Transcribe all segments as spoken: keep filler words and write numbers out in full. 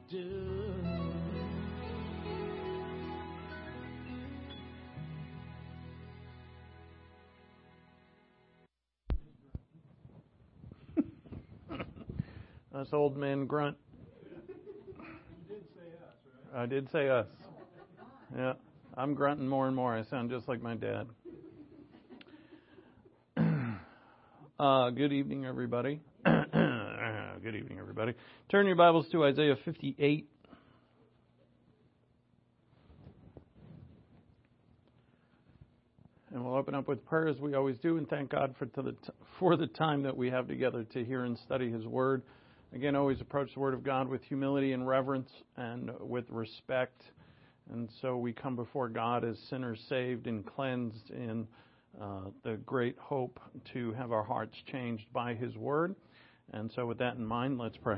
do. Us old men grunt. You did say us, right? I did say us. Yeah, I'm grunting more and more. I sound just like my dad. Uh, good evening, everybody. Good evening, everybody. Turn your Bibles to Isaiah fifty-eight. And we'll open up with prayer as we always do, and thank God for, to the t- for the time that we have together to hear and study His Word. Again, always approach the Word of God with humility and reverence and with respect. And so we come before God as sinners saved and cleansed in uh, the great hope to have our hearts changed by His Word. And so with that in mind, let's pray.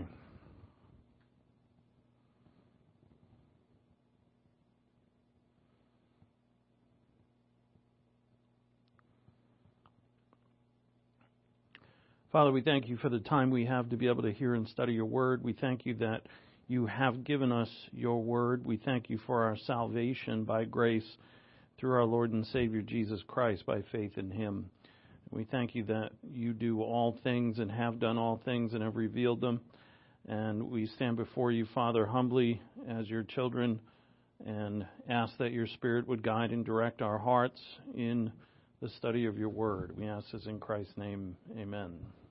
Father, we thank you for the time we have to be able to hear and study your word. We thank you that you have given us your word. We thank you for our salvation by grace through our Lord and Savior Jesus Christ by faith in him. We thank you that you do all things and have done all things and have revealed them. And we stand before you, Father, humbly as your children and ask that your Spirit would guide and direct our hearts in the study of your word. We ask this in Christ's name. Amen.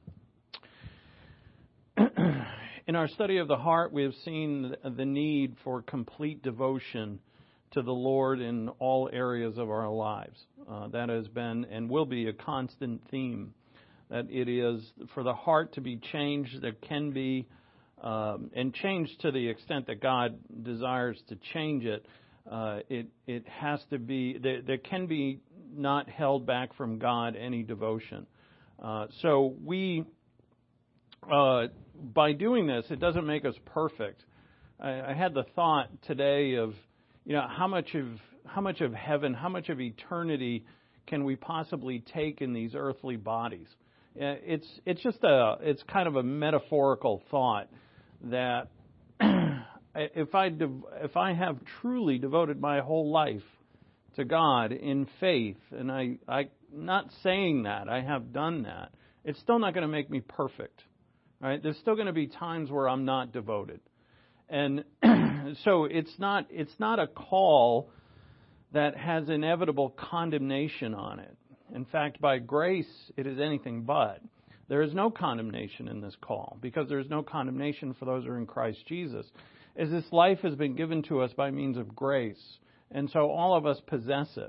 In our study of the heart, we have seen the need for complete devotion to the Lord in all areas of our lives. Uh, that has been and will be a constant theme. That it is for the heart to be changed, there can be, um, and changed to the extent that God desires to change it. Uh, it it has to be, there, there can be not held back from God any devotion. Uh, so we, uh, by doing this, it doesn't make us perfect. I, I had the thought today of, you know, how much of how much of heaven, how much of eternity can we possibly take in these earthly bodies? Uh, it's it's just a it's kind of a metaphorical thought that if I dev- if I have truly devoted my whole life to God in faith, and I, I not saying that, I have done that, it's still not going to make me perfect. Right? There's still going to be times where I'm not devoted. And so it's not it's not a call that has inevitable condemnation on it. In fact, by grace, it is anything but. There is no condemnation in this call because there is no condemnation for those who are in Christ Jesus. As this life has been given to us by means of grace, and so all of us possess it.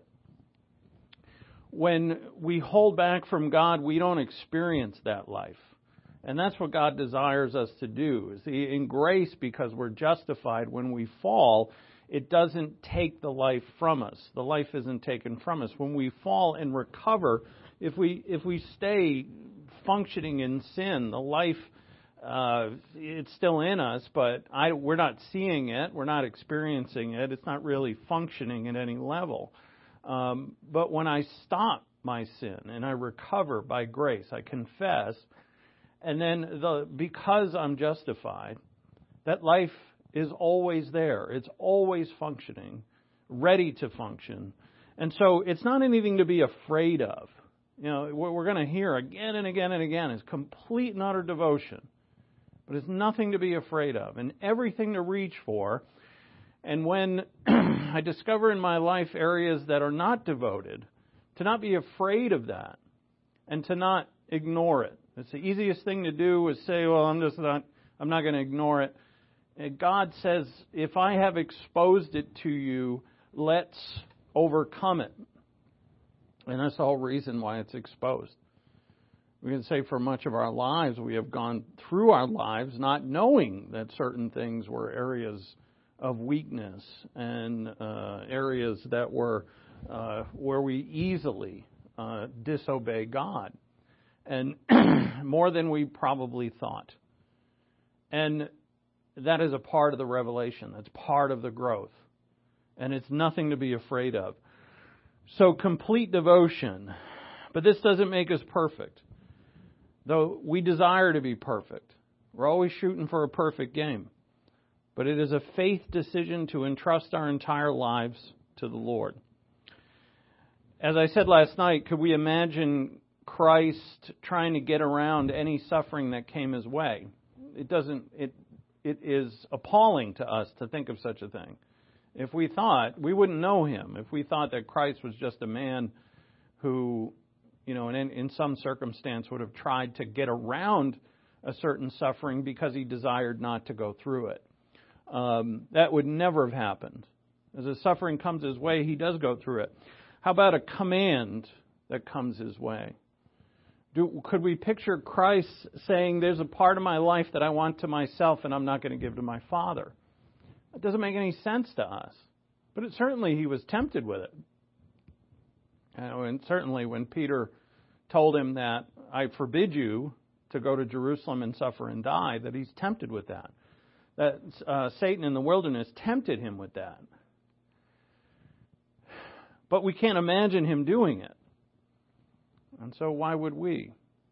When we hold back from God, we don't experience that life. And that's what God desires us to do. See, in grace, because we're justified, when we fall, it doesn't take the life from us. The life isn't taken from us. When we fall and recover, if we if we stay functioning in sin, the life, uh, it's still in us, but I, we're not seeing it. We're not experiencing it. It's not really functioning at any level. Um, but when I stop my sin and I recover by grace, I confess, and then the because I'm justified, that life is always there. It's always functioning, ready to function. And so it's not anything to be afraid of. You know, what we're going to hear again and again and again is complete and utter devotion. But it's nothing to be afraid of and everything to reach for. And when I discover in my life areas that are not devoted, to not be afraid of that and to not ignore it. It's the easiest thing to do is say, well, I'm just not, I'm not going to ignore it. And God says, if I have exposed it to you, let's overcome it. And that's the whole reason why it's exposed. We can say for much of our lives, we have gone through our lives not knowing that certain things were areas of weakness and uh, areas that were uh, where we easily uh, disobey God. And more than we probably thought. And that is a part of the revelation. That's part of the growth. And it's nothing to be afraid of. So complete devotion. But this doesn't make us perfect. Though we desire to be perfect. We're always shooting for a perfect game. but it is a faith decision to entrust our entire lives to the Lord. As I said last night, could we imagine Christ trying to get around any suffering that came his way? It doesn't, it, it is appalling to us to think of such a thing. If we thought, we wouldn't know him. If we thought that Christ was just a man who, you know, in, in some circumstance would have tried to get around a certain suffering because he desired not to go through it. Um, that would never have happened. As the suffering comes his way, he does go through it. How about a command that comes his way? Do, could we picture Christ saying, there's a part of my life that I want to myself and I'm not going to give to my Father? It doesn't make any sense to us. But it, certainly he was tempted with it. And certainly when Peter told him that, I forbid you to go to Jerusalem and suffer and die, that he's tempted with that. That uh, Satan in the wilderness tempted him with that. But we can't imagine him doing it. And so why would we?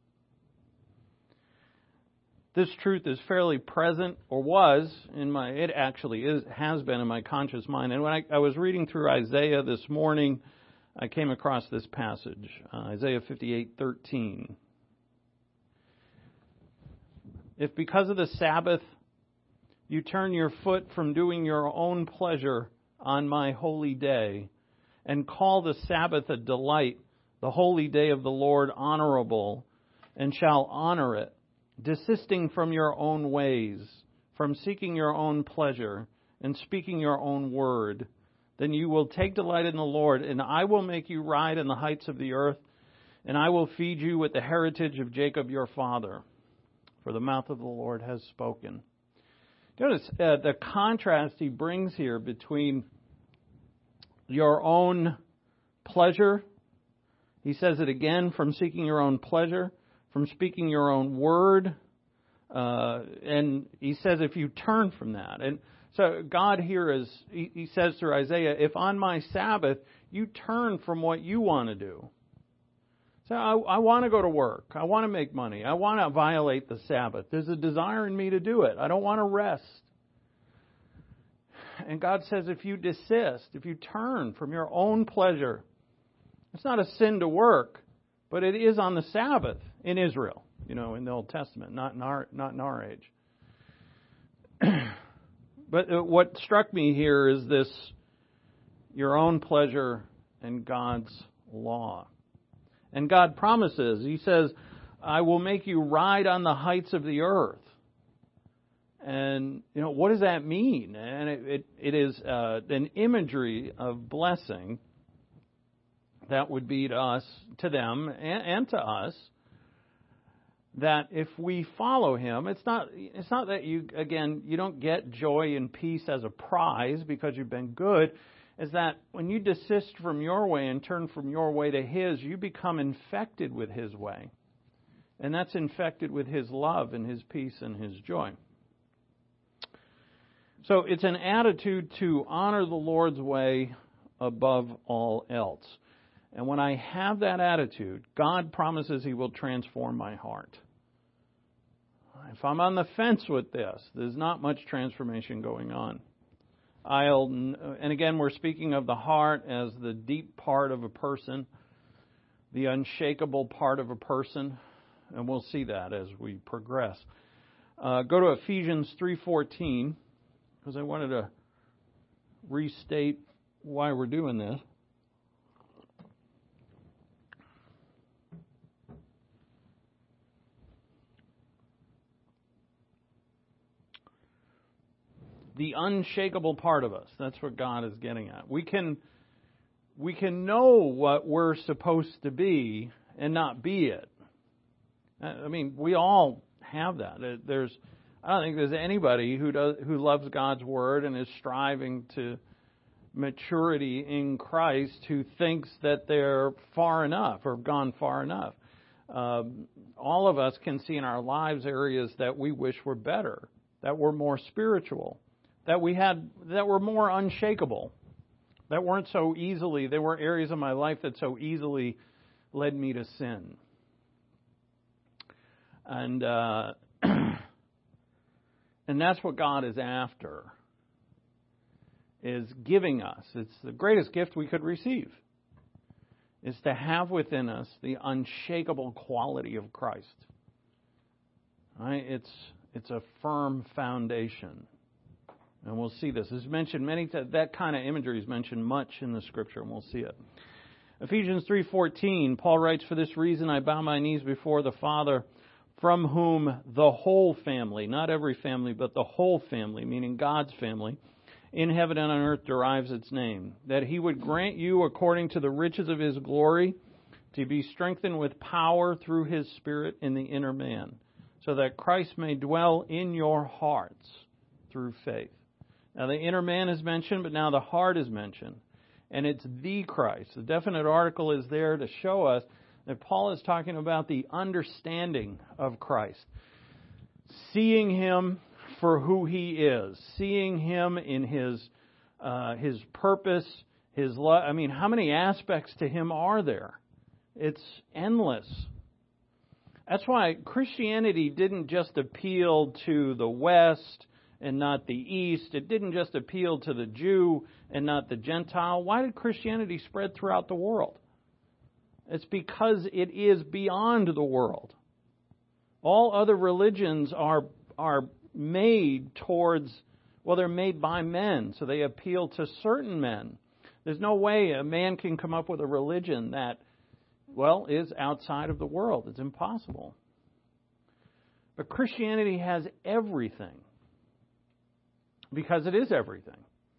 This truth is fairly present, or was, in my, it actually is, has been in my conscious mind. And when I, I was reading through Isaiah this morning, I came across this passage, uh, Isaiah fifty-eight thirteen. If because of the Sabbath you turn your foot from doing your own pleasure on my holy day, and call the Sabbath a delight, the holy day of the Lord honorable, and shall honor it, desisting from your own ways, from seeking your own pleasure, and speaking your own word, then you will take delight in the Lord, and I will make you ride in the heights of the earth, and I will feed you with the heritage of Jacob your father, for the mouth of the Lord has spoken. Notice uh, the contrast he brings here between your own pleasure. He says it again, from seeking your own pleasure, from speaking your own word. Uh, and he says if you turn from that. And so God here is, he, he says through Isaiah, if on my Sabbath you turn from what you want to do. So I, I want to go to work. I want to make money. I want to violate the Sabbath. There's a desire in me to do it. I don't want to rest. And God says if you desist, if you turn from your own pleasure, it's not a sin to work, but it is on the Sabbath in Israel, you know, in the Old Testament, not in our, not in our age. But what struck me here is this, your own pleasure and God's law. And God promises, he says, I will make you ride on the heights of the earth. And, you know, what does that mean? And it, it, it is uh, an imagery of blessing that would be to us, to them, and, and to us, that if we follow him, it's not, it's not that you, again, you don't get joy and peace as a prize because you've been good. Is that when you desist from your way and turn from your way to his, you become infected with his way. And that's infected with his love and his peace and his joy. So it's an attitude to honor the Lord's way above all else. And when I have that attitude, God promises he will transform my heart. If I'm on the fence with this, there's not much transformation going on. I'll, and again, we're speaking of the heart as the deep part of a person, the unshakable part of a person, and we'll see that as we progress. Uh, go to Ephesians three fourteen, because I wanted to restate why we're doing this. The unshakable part of us. That's what God is getting at. We can we can know what we're supposed to be and not be it. I mean, we all have that. There's I don't think there's anybody who does who loves God's word and is striving to maturity in Christ who thinks that they're far enough or have gone far enough. Um, all of us can see in our lives areas that we wish were better, that were more spiritual, that we had, that were more unshakable, that weren't so easily, there were areas of my life that so easily led me to sin. And uh, and that's what God is after. is giving us. It's the greatest gift we could receive, is to have within us the unshakable quality of Christ. Right? It's it's a firm foundation. And we'll see this. This is mentioned many times. That kind of imagery is mentioned much in the Scripture, and we'll see it. Ephesians three fourteen, Paul writes, "For this reason I bow my knees before the Father, from whom the whole family," not every family, but the whole family, meaning God's family, "in heaven and on earth derives its name, that He would grant you, according to the riches of His glory, to be strengthened with power through His Spirit in the inner man, so that Christ may dwell in your hearts through faith." Now the inner man is mentioned, but now the heart is mentioned. And it's the Christ. The definite article is there to show us that Paul is talking about the understanding of Christ. Seeing Him for who He is. Seeing Him in His uh, His purpose, His love. I mean, how many aspects to Him are there? It's endless. That's why Christianity didn't just appeal to the West and not the East. It didn't just appeal to the Jew and not the Gentile. Why did Christianity spread throughout the world? It's because it is beyond the world. All other religions are are made towards, well, they're made by men, so they appeal to certain men. There's no way a man can come up with a religion that, well, is outside of the world. It's impossible. But Christianity has everything. Because it is everything.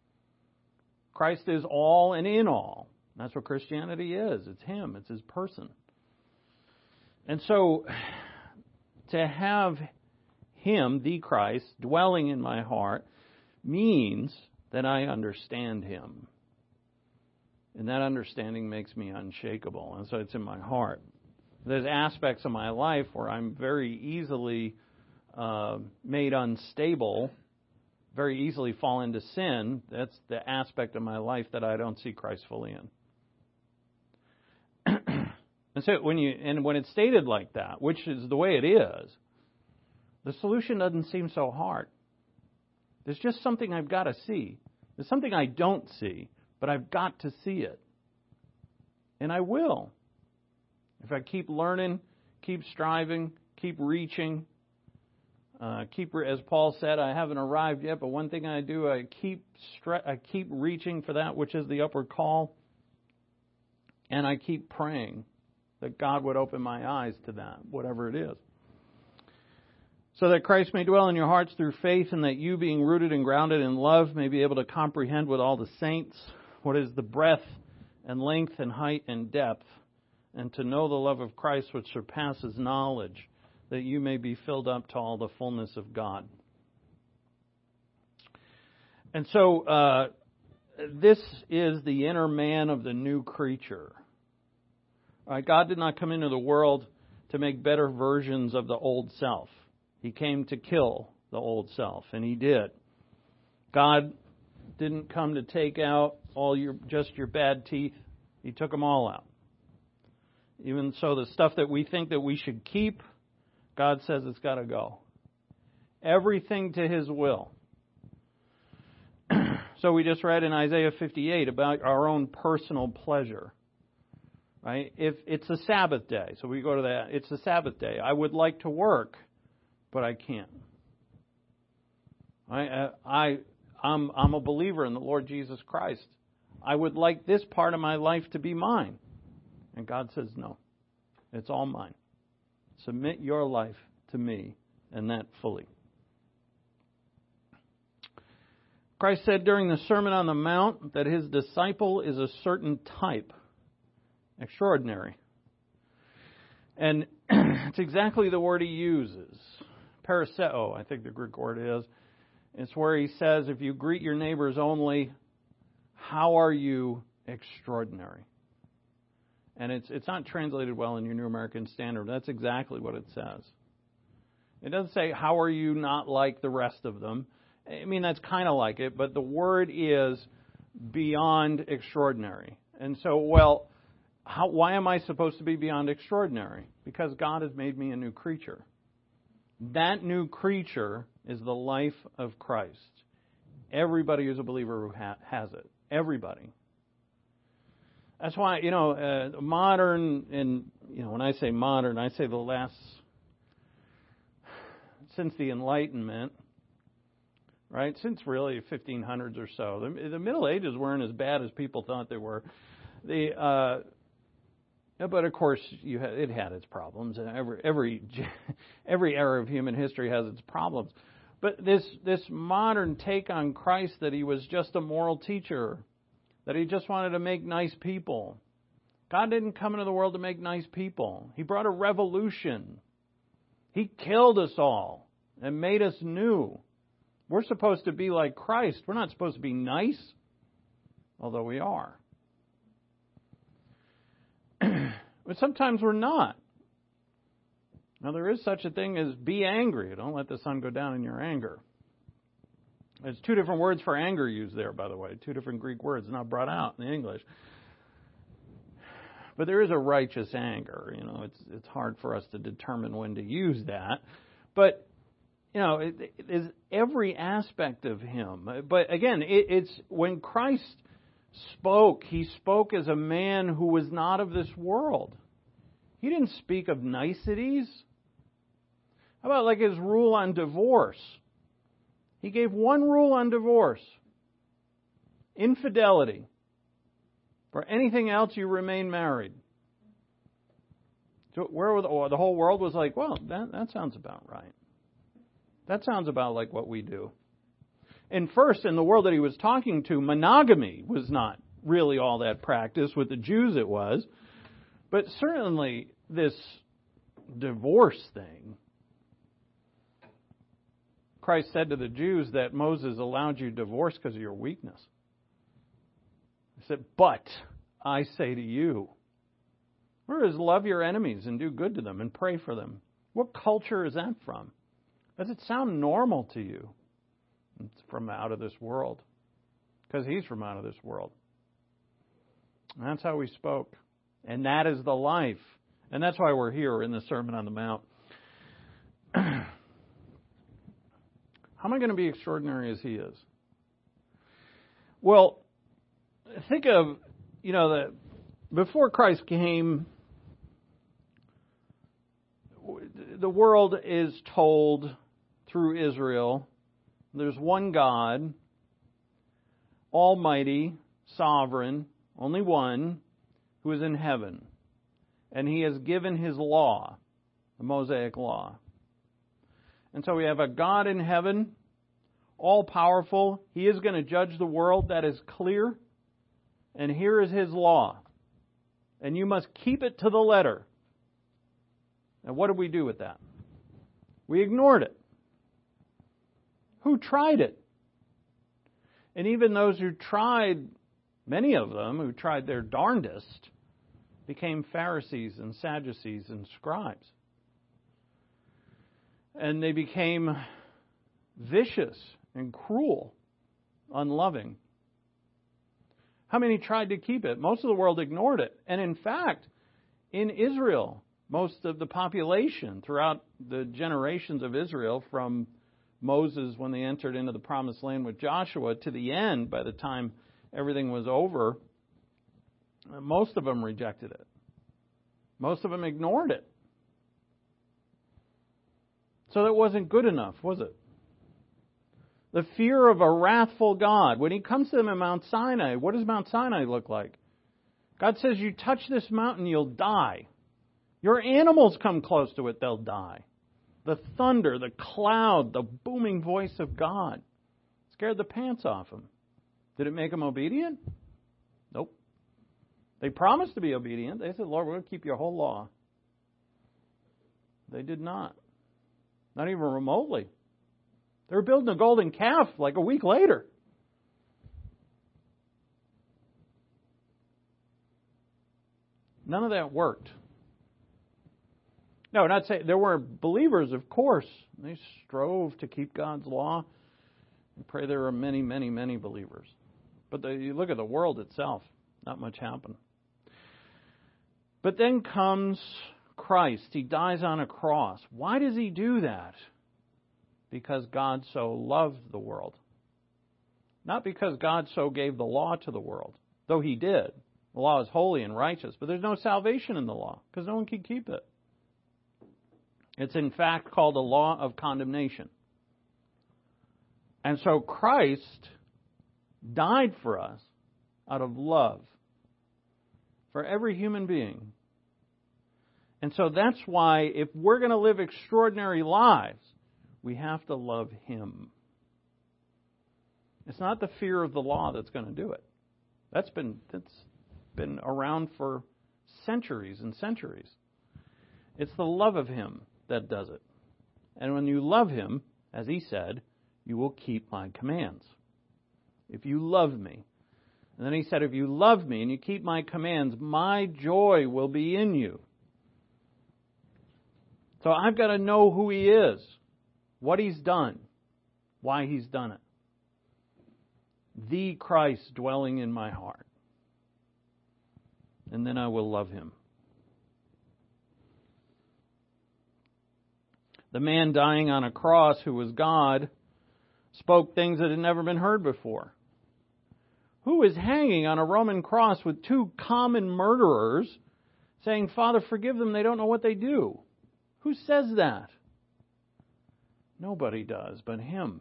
Christ is all and in all. That's what Christianity is. It's Him. It's His person. And so, to have Him, the Christ, dwelling in my heart means that I understand Him. And that understanding makes me unshakable. And so it's in my heart. There's aspects of my life where I'm very easily uh, made unstable, very easily fall into sin. That's the aspect of my life that I don't see Christ fully in. And so when you and when it's stated like that, which is the way it is, the solution doesn't seem so hard. There's just something I've got to see. There's something I don't see, but I've got to see it. And I will. If I keep learning, keep striving, keep reaching, Uh, keep, as Paul said, I haven't arrived yet, but one thing I do, I keep stre- I keep reaching for that which is the upward call, and I keep praying that God would open my eyes to that, whatever it is. So that Christ may dwell in your hearts through faith, and that you, being rooted and grounded in love, may be able to comprehend with all the saints what is the breadth and length and height and depth, and to know the love of Christ which surpasses knowledge, that you may be filled up to all the fullness of God. And so, uh, this is the inner man of the new creature. All right, God did not come into the world to make better versions of the old self. He came to kill the old self, and He did. God didn't come to take out all your just your bad teeth. He took them all out. Even so, the stuff that we think that we should keep, God says it's got to go. Everything to His will. So we just read in Isaiah fifty-eight about our own personal pleasure. Right? If it's a Sabbath day, so we go to that. It's a Sabbath day. I would like to work, but I can't. I, I, I'm, I'm a believer in the Lord Jesus Christ. I would like this part of my life to be mine. And God says, no, it's all mine. Submit your life to me, and that fully. Christ said during the Sermon on the Mount that His disciple is a certain type. Extraordinary. And it's exactly the word He uses. Paraseo, I think the Greek word is. It's where He says, if you greet your neighbors only, how are you extraordinary? And it's it's not translated well in your New American Standard. That's exactly what it says. It doesn't say, how are you not like the rest of them? I mean, that's kind of like it, but the word is beyond extraordinary. And so, well, how, why am I supposed to be beyond extraordinary? Because God has made me a new creature. That new creature is the life of Christ. Everybody who's a believer who ha- has it. Everybody. That's why, you know, uh, modern, and, you know, when I say modern, I say the last, since the Enlightenment, right, since really fifteen hundreds or so. The, the Middle Ages weren't as bad as people thought they were. The, uh, but of course, you had, it had its problems, and every every every era of human history has its problems. But this this modern take on Christ, that he was just a moral teacher, that he just wanted to make nice people. God didn't come into the world to make nice people. He brought a revolution. He killed us all and made us new. We're supposed to be like Christ. We're not supposed to be nice, although we are. But sometimes we're not. Now, there is such a thing as be angry. Don't let the sun go down in your anger. There's two different words for anger used there, by the way. Two different Greek words, not brought out in the English. But there is a righteous anger. You know, it's it's hard for us to determine when to use that. But you know, it, it is every aspect of him. But again, it, it's when Christ spoke, he spoke as a man who was not of this world. He didn't speak of niceties. How about like his rule on divorce? He gave one rule on divorce: infidelity. For anything else, you remain married. So where the, the whole world was like, well, that, that sounds about right. That sounds about like what we do. And first, in the world that he was talking to, monogamy was not really all that practiced. With the Jews it was. But certainly this divorce thing, Christ said to the Jews that Moses allowed you divorce because of your weakness. He said, but I say to you, whereas love your enemies and do good to them and pray for them. What culture is that from? Does it sound normal to you? It's from out of this world. Because he's from out of this world. And that's how we spoke. And that is the life. And that's why we're here in the Sermon on the Mount. How am I going to be extraordinary as he is? Well, think of, you know, that before Christ came, the world is told through Israel, there's one God, almighty, sovereign, only one, who is in heaven. And he has given his law, the Mosaic law. And so we have a God in heaven, all-powerful. He is going to judge the world. That is clear. And here is his law. And you must keep it to the letter. And what did we do with that? We ignored it. Who tried it? And even those who tried, many of them who tried their darndest, became Pharisees and Sadducees and scribes. And they became vicious and cruel, unloving. How many tried to keep it? Most of the world ignored it. And in fact, in Israel, most of the population throughout the generations of Israel, from Moses when they entered into the promised land with Joshua to the end, by the time everything was over, most of them rejected it. Most of them ignored it. So that wasn't good enough, was it? The fear of a wrathful God. When he comes to them in Mount Sinai, what does Mount Sinai look like? God says, you touch this mountain, you'll die. Your animals come close to it, they'll die. The thunder, the cloud, the booming voice of God scared the pants off them. Did it make them obedient? Nope. They promised to be obedient. They said, Lord, we're going to keep your whole law. They did not. Not even remotely. They were building a golden calf like a week later. None of that worked. No, not saying there were believers, of course. They strove to keep God's law. I pray there are many, many, many believers. But the, you look at the world itself, not much happened. But then comes Christ. He dies on a cross. Why does he do that? Because God so loved the world. Not because God so gave the law to the world, though He did. The law is holy and righteous, but there's no salvation in the law because no one can keep it. It's in fact called a law of condemnation. And so Christ died for us out of love for every human being. And so that's why if we're going to live extraordinary lives, we have to love Him. It's not the fear of the law that's going to do it. That's been that's been around for centuries and centuries. It's the love of Him that does it. And when you love Him, as He said, you will keep my commands. If you love me. And then He said, if you love me and you keep my commands, my joy will be in you. So I've got to know who He is, what He's done, why He's done it. The Christ dwelling in my heart. And then I will love Him. The man dying on a cross who was God spoke things that had never been heard before. Who is hanging on a Roman cross with two common murderers saying, Father, forgive them, they don't know what they do? Who says that? Nobody does but Him.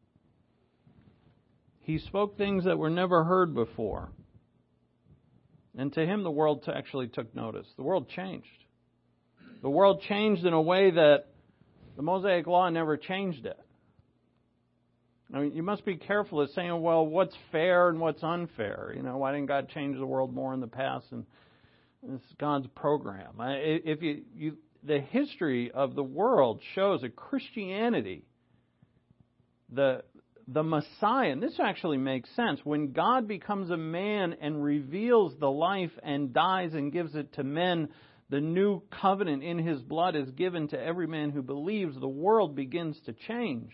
He spoke things that were never heard before. And to Him, the world actually took notice. The world changed. The world changed in a way that the Mosaic Law never changed it. I mean, you must be careful of saying, well, what's fair and what's unfair? You know, why didn't God change the world more in the past? And it's God's program. If you, you, the history of the world shows that Christianity, the the Messiah, and this actually makes sense, when God becomes a man and reveals the life and dies and gives it to men, the new covenant in His blood is given to every man who believes, the world begins to change.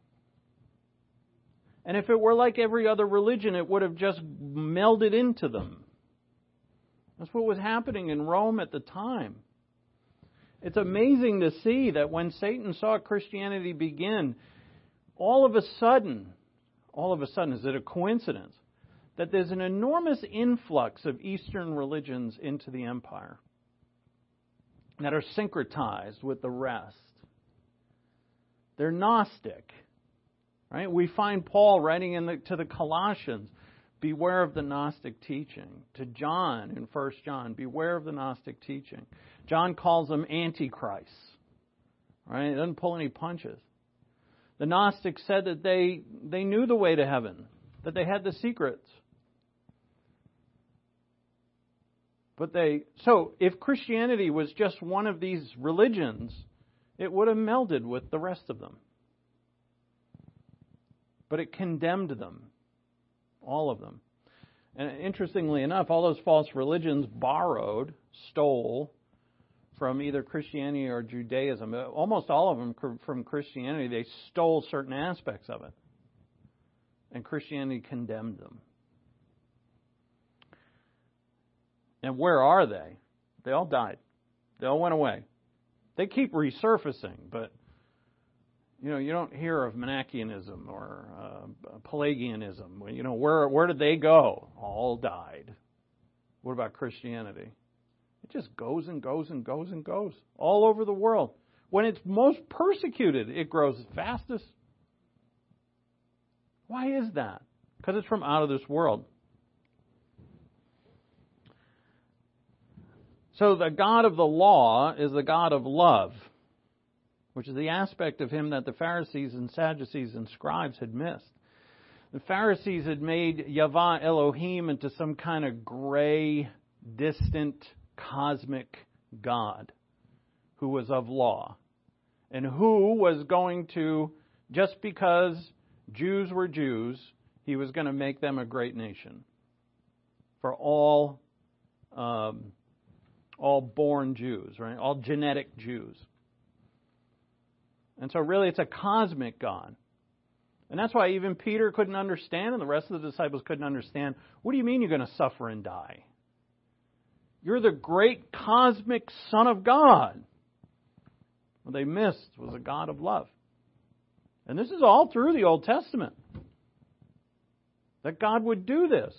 And if it were like every other religion, it would have just melded into them. That's what was happening in Rome at the time. It's amazing to see that when Satan saw Christianity begin, all of a sudden, all of a sudden, is it a coincidence that there's an enormous influx of Eastern religions into the empire that are syncretized with the rest? They're Gnostic. Right? We find Paul writing in the, to the Colossians, beware of the Gnostic teaching. To John in First John, beware of the Gnostic teaching. John calls them antichrists. Right? He doesn't pull any punches. The Gnostics said that they, they knew the way to heaven, that they had the secrets. But they so if Christianity was just one of these religions, it would have melded with the rest of them. But it condemned them, all of them. And interestingly enough, all those false religions borrowed, stole from either Christianity or Judaism. Almost all of them from Christianity, they stole certain aspects of it. And Christianity condemned them. And where are they? They all died. They all went away. They keep resurfacing, but you know, you don't hear of Manichaeanism or uh, Pelagianism. You know, where where did they go? All died. What about Christianity? It just goes and goes and goes and goes all over the world. When it's most persecuted, it grows fastest. Why is that? Because it's from out of this world. So the God of the law is the God of love, which is the aspect of Him that the Pharisees and Sadducees and scribes had missed. The Pharisees had made Yahweh Elohim into some kind of gray, distant, cosmic God who was of law and who was going to, just because Jews were Jews, He was going to make them a great nation for all um, all born Jews, right? All genetic Jews. And so really it's a cosmic God. And that's why even Peter couldn't understand and the rest of the disciples couldn't understand. What do you mean you're going to suffer and die? You're the great cosmic Son of God. What they missed was a God of love. And this is all through the Old Testament. that God would do this.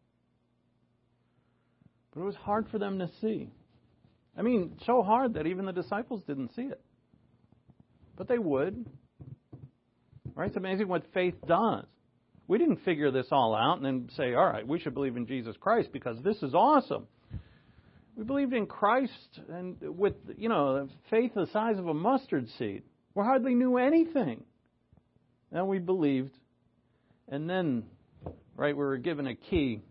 But it was hard for them to see. I mean, so hard that even the disciples didn't see it. But they would. Right? It's amazing what faith does. We didn't figure this all out and then say, all right, we should believe in Jesus Christ because this is awesome. We believed in Christ and with, you know, faith the size of a mustard seed. We hardly knew anything. And we believed. And then, right, we were given a key.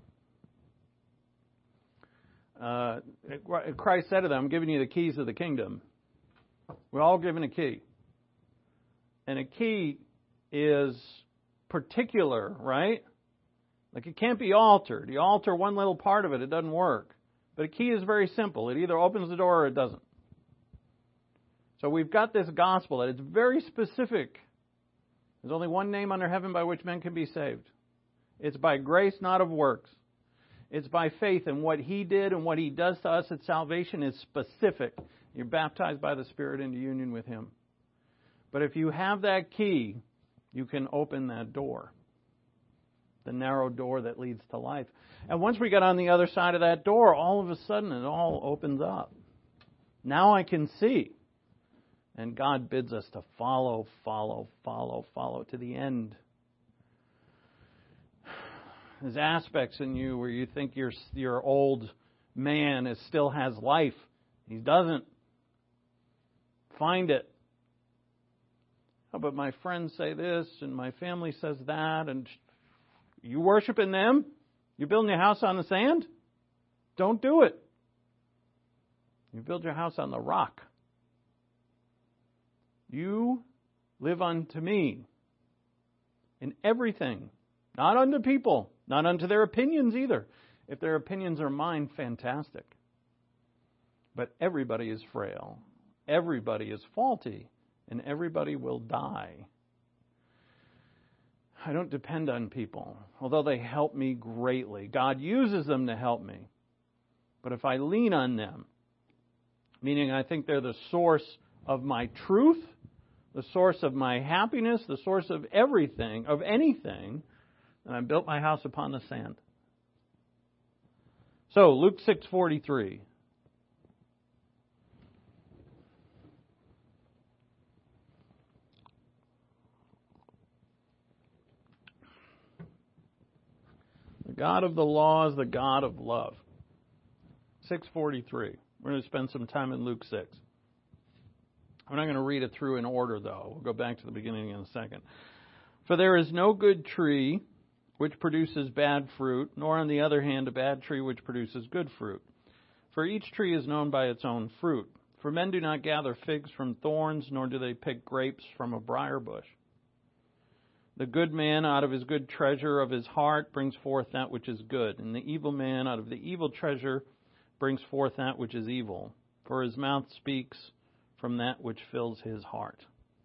Uh, Christ said to them, I'm giving you the keys of the kingdom. We're all given a key. And a key is particular, right? Like it can't be altered. You alter one little part of it, it doesn't work. But a key is very simple. It either opens the door or it doesn't. So we've got this gospel that it's very specific. There's only one name under heaven by which men can be saved. It's by grace, not of works. It's by faith, and what He did and what He does to us at salvation is specific. You're baptized by the Spirit into union with Him. But if you have that key, you can open that door. The narrow door that leads to life. And once we get on the other side of that door, all of a sudden it all opens up. Now I can see. And God bids us to follow, follow, follow, follow to the end. There's aspects in you where you think your your old man is, still has life. He doesn't. Find it. Oh, but my friends say this and my family says that. And you worshiping them? You building your house on the sand? Don't do it. You build your house on the rock. You live unto me in everything. Not unto people. Not unto their opinions either. If their opinions are mine, fantastic. But everybody is frail. Everybody is faulty. And everybody will die. I don't depend on people, although they help me greatly. God uses them to help me. But if I lean on them, meaning I think they're the source of my truth, the source of my happiness, the source of everything, of anything, and I built my house upon the sand. So, Luke six forty-three. The God of the law is the God of love. six forty-three. We're going to spend some time in Luke six. I'm not going to read it through in order, though. We'll go back to the beginning in a second. For there is no good tree which produces bad fruit, nor on the other hand a bad tree which produces good fruit. For each tree is known by its own fruit. For men do not gather figs from thorns, nor do they pick grapes from a briar bush. The good man out of his good treasure of his heart brings forth that which is good, and the evil man out of the evil treasure brings forth that which is evil. For his mouth speaks from that which fills his heart.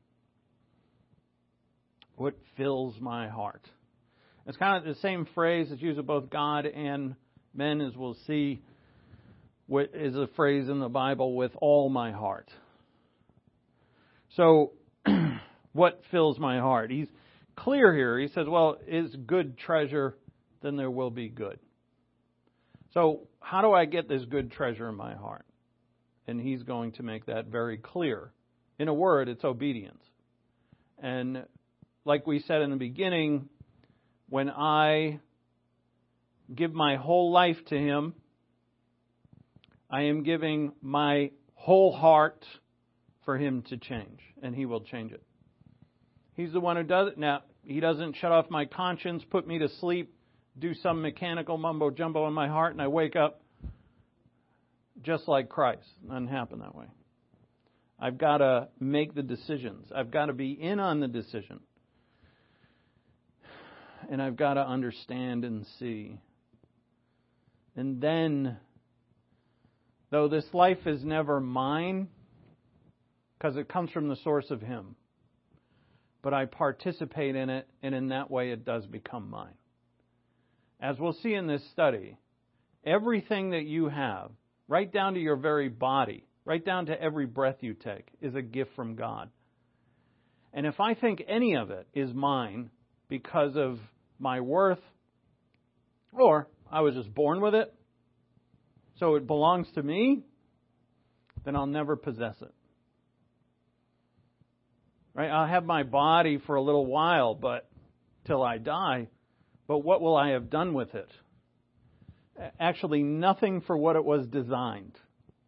What fills my heart? It's kind of the same phrase that's used of both God and men, as we'll see, what is a phrase in the Bible, with all my heart. So, what fills my heart? He's clear here. He says, well, is good treasure, then there will be good. So, how do I get this good treasure in my heart? And he's going to make that very clear. In a word, it's obedience. And like we said in the beginning, when I give my whole life to Him, I am giving my whole heart for Him to change, and He will change it. He's the one who does it. Now, He doesn't shut off my conscience, put me to sleep, do some mechanical mumbo-jumbo in my heart, and I wake up just like Christ. It doesn't happen that way. I've got to make the decisions. I've got to be in on the decision. And I've got to understand and see. And then, though this life is never mine, because it comes from the source of Him, but I participate in it, and in that way it does become mine. As we'll see in this study, everything that you have, right down to your very body, right down to every breath you take, is a gift from God. And if I think any of it is mine because of my worth, Or I was just born with it, so it belongs to me, then I'll never possess it. Right? I'll have my body for a little while, but till I die, but what will I have done with it? Actually, nothing for what it was designed.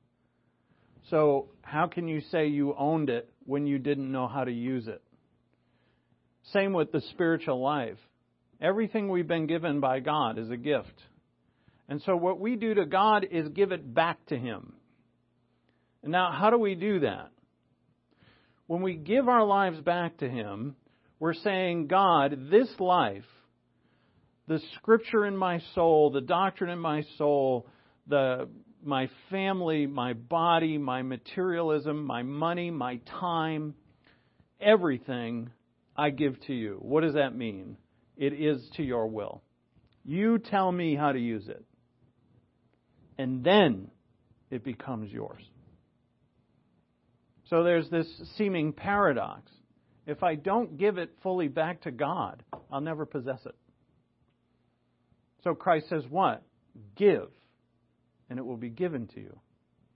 So how can you say you owned it when you didn't know how to use it? Same with the spiritual life. Everything we've been given by God is a gift. And so what we do to God is give it back to Him. And now, how do we do that? When we give our lives back to Him, we're saying, God, this life, the Scripture in my soul, the doctrine in my soul, the my family, my body, my materialism, my money, my time, everything I give to you. What does that mean? It is to your will. You tell me how to use it. And then it becomes yours. So there's this seeming paradox. If I don't give it fully back to God, I'll never possess it. So Christ says what? Give, and it will be given to you.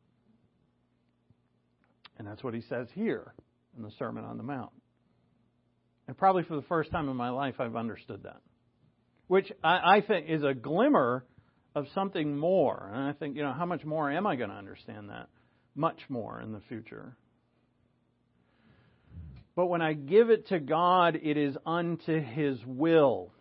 And that's what He says here in the Sermon on the Mount. And probably for the first time in my life, I've understood that. Which I, I think is a glimmer of something more. And I think, you know, how much more am I going to understand that? Much more in the future. But when I give it to God, it is unto His will.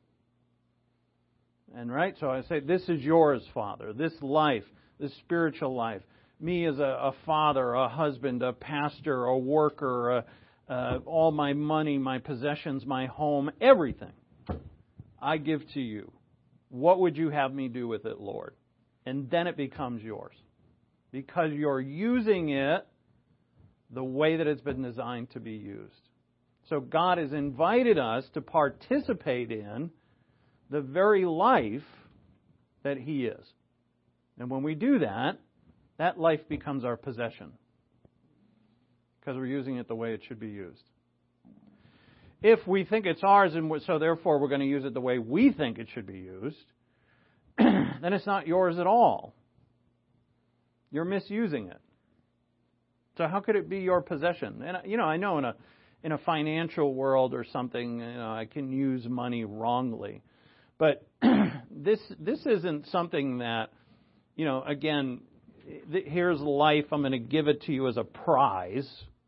And right, so I say, this is yours, Father. This life, this spiritual life. Me as a, a father, a husband, a pastor, a worker, a, uh, all my money, my possessions, my home, everything, I give to you. What would you have me do with it, Lord? And then it becomes yours. Because you're using it the way that it's been designed to be used. So God has invited us to participate in the very life that He is. And when we do that, that life becomes our possession. Because we're using it the way it should be used. If we think it's ours, and so therefore we're going to use it the way we think it should be used, then it's not yours at all. You're misusing it. So how could it be your possession? And you know, I know in a in a financial world or something, you know, I can use money wrongly. But this this isn't something that, you know, again, th- here's life, I'm going to give it to you as a prize.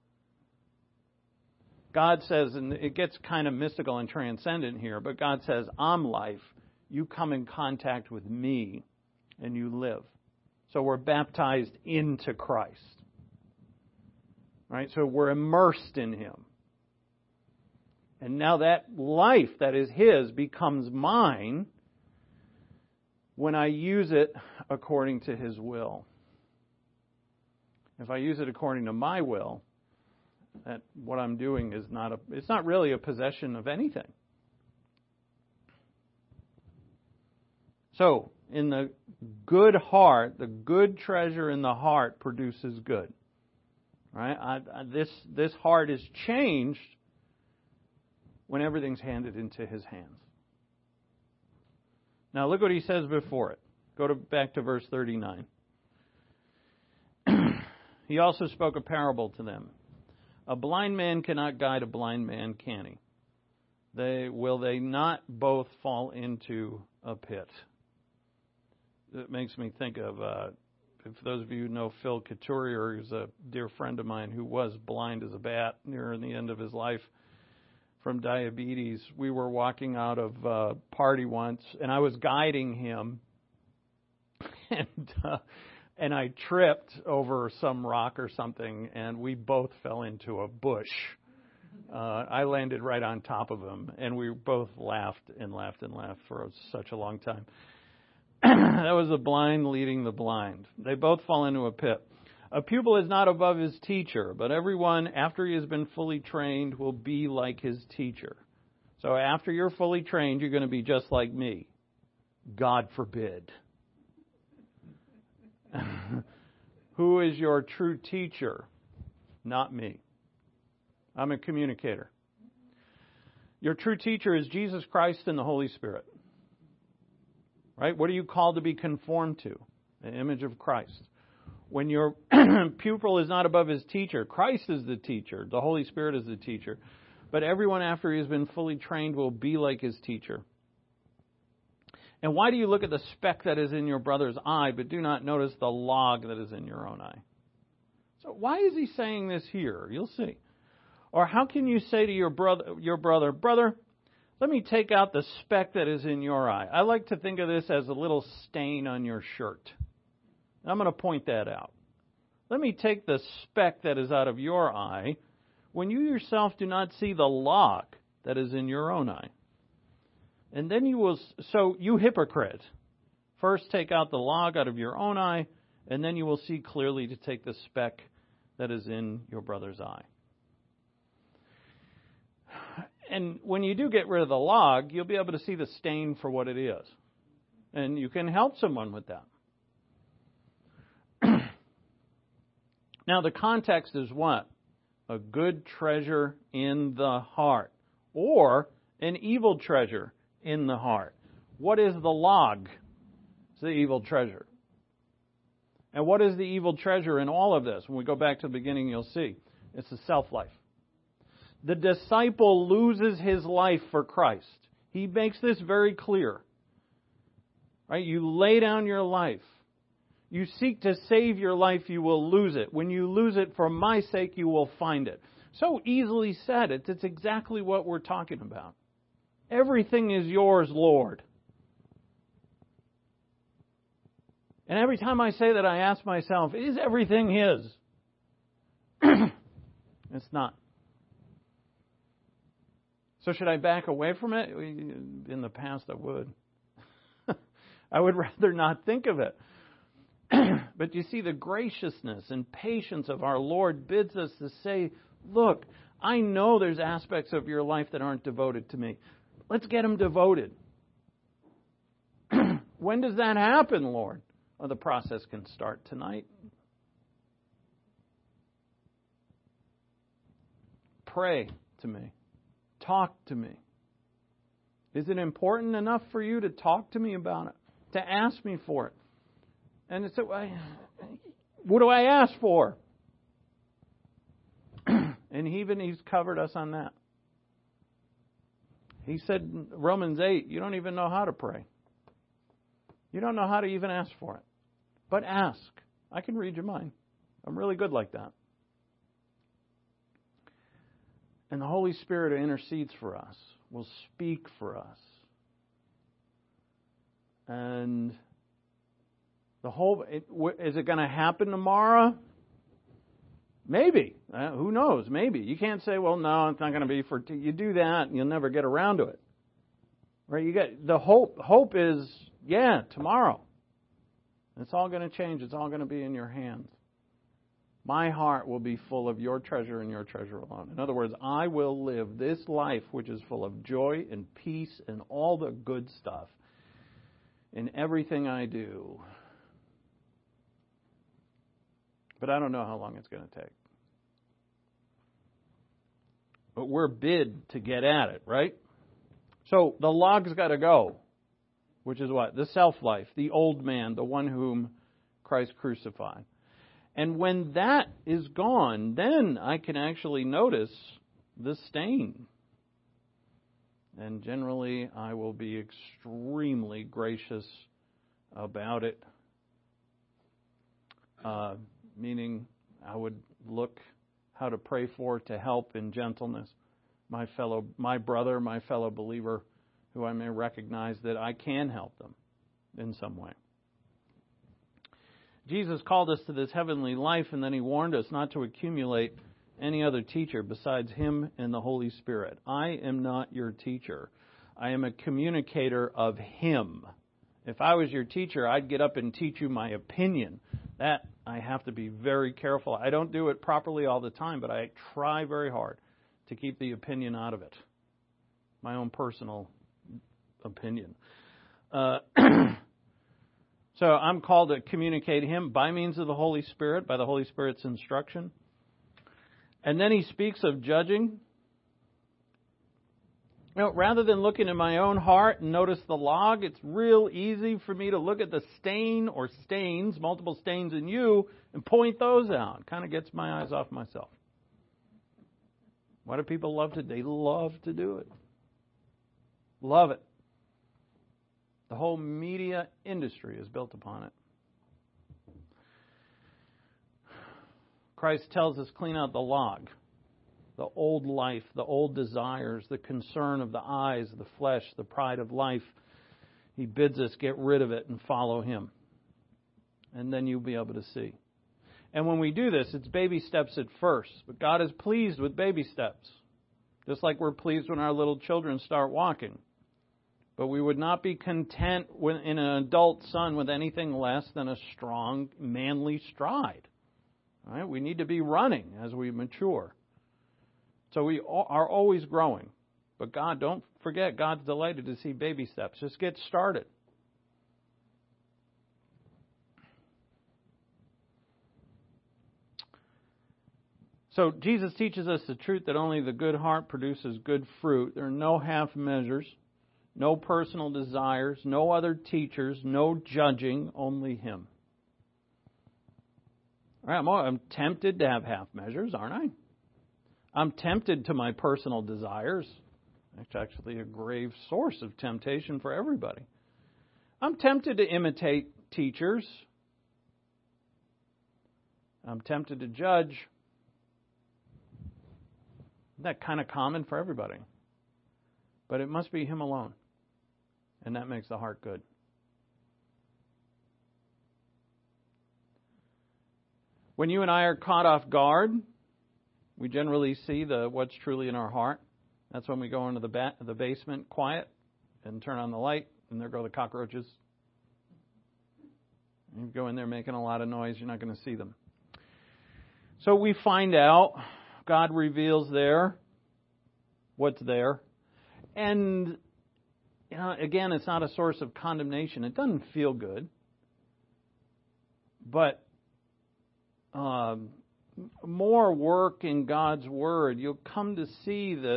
God says, and it gets kind of mystical and transcendent here, but God says, I'm life. You come in contact with me and you live. So we're baptized into Christ. Right? So we're immersed in Him. And now that life that is His becomes mine when I use it according to His will. If I use it according to my will, that what I'm doing is not a, it's not really a possession of anything. So, in the good heart, the good treasure in the heart produces good. Right? I, I, this this heart is changed when everything's handed into His hands. Now look what He says before it. Go to back to verse thirty-nine. He also spoke a parable to them. A blind man cannot guide a blind man, can he? They will they not both fall into a pit? It makes me think of, uh, if those of you who know Phil Couturier, who's a dear friend of mine who was blind as a bat near the end of his life from diabetes. We were walking out of a party once, and I was guiding him, and uh, and I tripped over some rock or something, and we both fell into a bush. Uh, I landed right on top of him, and we both laughed and laughed and laughed for such a long time. That was the blind leading the blind. They both fall into a pit. A pupil is not above his teacher, but everyone, after he has been fully trained, will be like his teacher. So after you're fully trained, you're going to be just like me. God forbid. Who is your true teacher? Not me. I'm a communicator. Your true teacher is Jesus Christ and the Holy Spirit. Right? What are you called to be conformed to? The image of Christ. When your pupil is not above his teacher, Christ is the teacher, the Holy Spirit is the teacher. But everyone after he has been fully trained will be like his teacher. And why do you look at the speck that is in your brother's eye, but do not notice the log that is in your own eye? So why is he saying this here? You'll see. Or how can you say to your brother, your brother, brother, let me take out the speck that is in your eye? I like to think of this as a little stain on your shirt. I'm going to point that out. Let me take the speck that is out of your eye when you yourself do not see the log that is in your own eye. And then you will, so you hypocrite, first take out the log out of your own eye, and then you will see clearly to take the speck that is in your brother's eye. And when you do get rid of the log, you'll be able to see the stain for what it is. And you can help someone with that. Now, the context is what? A good treasure in the heart, or an evil treasure in the heart. What is the log? It's the evil treasure. And what is the evil treasure in all of this? When we go back to the beginning, you'll see. It's the self-life. The disciple loses his life for Christ. He makes this very clear. Right? You lay down your life. You seek to save your life, you will lose it. When you lose it for my sake, you will find it. So easily said. It's, it's exactly what we're talking about. Everything is yours, Lord. And every time I say that, I ask myself, is everything His? It's not. So should I back away from it? In the past, I would. I would rather not think of it. But you see, the graciousness and patience of our Lord bids us to say, look, I know there's aspects of your life that aren't devoted to me. Let's get them devoted. When does that happen, Lord? Well, the process can start tonight. Pray to me. Talk to me. Is it important enough for you to talk to me about it? To ask me for it? And so, what do I ask for? And even He's covered us on that. He said in Romans eight, you don't even know how to pray. You don't know how to even ask for it. But ask. I can read your mind. I'm really good like that. And the Holy Spirit who intercedes for us will speak for us. And the whole, it, is it going to happen tomorrow? Maybe. Uh, who knows? Maybe. You can't say, well, no, it's not going to be for, t-. You do that and you'll never get around to it. Right? You get, the hope, hope is, yeah, tomorrow. It's all going to change. It's all going to be in your hands. My heart will be full of your treasure and your treasure alone. In other words, I will live this life which is full of joy and peace and all the good stuff in everything I do. But I don't know how long it's going to take. But we're bid to get at it, right? So the log's got to go, which is what? The self-life, the old man, the one whom Christ crucified. And when that is gone, then I can actually notice the stain. And generally, I will be extremely gracious about it. Uh, meaning, I would look how to pray for, to help in gentleness my fellow, my brother, my fellow believer, who I may recognize that I can help them in some way. Jesus called us to this heavenly life, and then He warned us not to accumulate any other teacher besides Him and the Holy Spirit. I am not your teacher. I am a communicator of Him. If I was your teacher, I'd get up and teach you my opinion. That I have to be very careful. I don't do it properly all the time, but I try very hard to keep the opinion out of it. My own personal opinion. Uh, so I'm called to communicate Him by means of the Holy Spirit, by the Holy Spirit's instruction. And then He speaks of judging. You know, rather than looking in my own heart and notice the log, it's real easy for me to look at the stain or stains, multiple stains in you, and point those out. Kind of gets my eyes off myself. What do people love to do? They love to do it. Love it. The whole media industry is built upon it. Christ tells us clean out the log. The old life, the old desires, the concern of the eyes, the flesh, the pride of life. He bids us get rid of it and follow Him. And then you'll be able to see. And when we do this, it's baby steps at first. But God is pleased with baby steps. Just like we're pleased when our little children start walking. But we would not be content when, in an adult son with anything less than a strong, manly stride. All right? We need to be running as we mature. So we are always growing. But God, don't forget, God's delighted to see baby steps. Just get started. So Jesus teaches us the truth that only the good heart produces good fruit. There are no half measures, no personal desires, no other teachers, no judging, only Him. All right, I'm, I'm tempted to have half measures, aren't I? I'm tempted to my personal desires. It's actually a grave source of temptation for everybody. I'm tempted to imitate teachers. I'm tempted to judge. Isn't that kind of common for everybody? But it must be Him alone. And that makes the heart good. When you and I are caught off guard, we generally see the what's truly in our heart. That's when we go into the ba- the basement quiet and turn on the light, and there go the cockroaches. You go in there making a lot of noise, you're not going to see them. So we find out, God reveals there what's there. And, you know, again, it's not a source of condemnation. It doesn't feel good. But um, more work in God's Word, you'll come to see that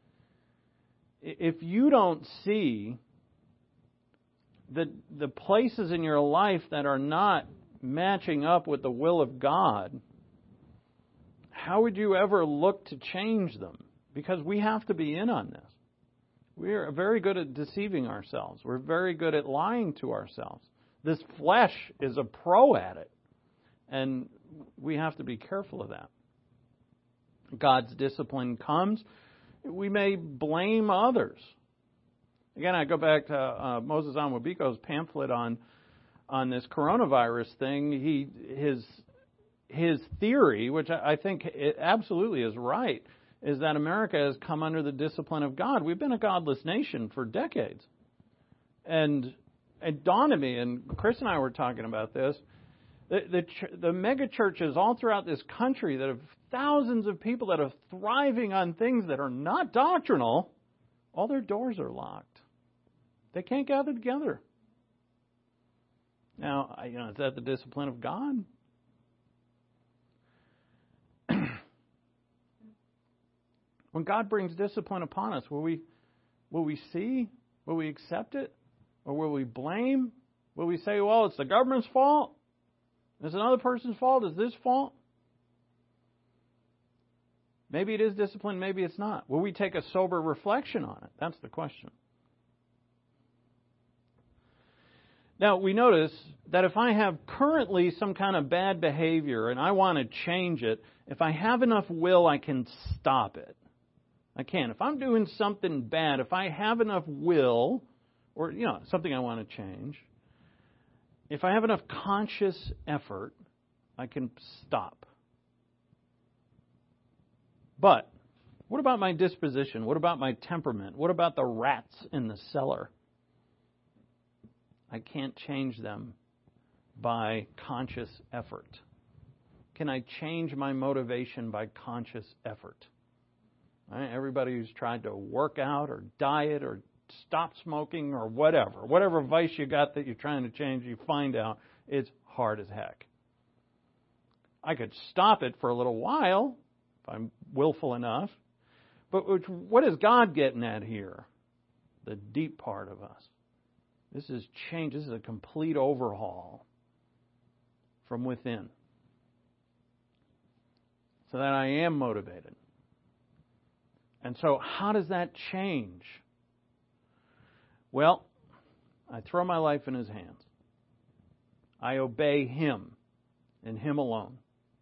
if you don't see that the places in your life that are not matching up with the will of God, how would you ever look to change them? Because we have to be in on this. We are very good at deceiving ourselves. We're very good at lying to ourselves. This flesh is a pro at it. And we have to be careful of that. God's discipline comes. We may blame others. Again, I go back to uh, Moses Onwabiko's pamphlet on on this coronavirus thing. He his his theory, which I think it absolutely is right, is that America has come under the discipline of God. We've been a godless nation for decades. And it dawned on me, and Chris and I were talking about this, the, the, the mega churches all throughout this country that have thousands of people that are thriving on things that are not doctrinal, all their doors are locked. They can't gather together. Now, you know, is that the discipline of God? When God brings discipline upon us, will we will we see? Will we accept it? Or will we blame? Will we say, well, it's the government's fault? It's another person's fault? Is this fault? Maybe it is discipline, maybe it's not. Will we take a sober reflection on it? That's the question. Now, we notice that if I have currently some kind of bad behavior and I want to change it, if I have enough will, I can stop it. I can. If I'm doing something bad, if I have enough will, or, you know, something I want to change, if I have enough conscious effort, I can stop. But what about my disposition? What about my temperament? What about the rats in the cellar? I can't change them by conscious effort. Can I change my motivation by conscious effort? Right? Everybody who's tried to work out or diet or stop smoking or whatever, whatever vice you got that you're trying to change, you find out it's hard as heck. I could stop it for a little while if I'm willful enough, But which, what is God getting at here? The deep part of us. This is change. This is a complete overhaul from within. So that I am motivated. And so how does that change? Well, I throw my life in His hands. I obey Him and Him alone.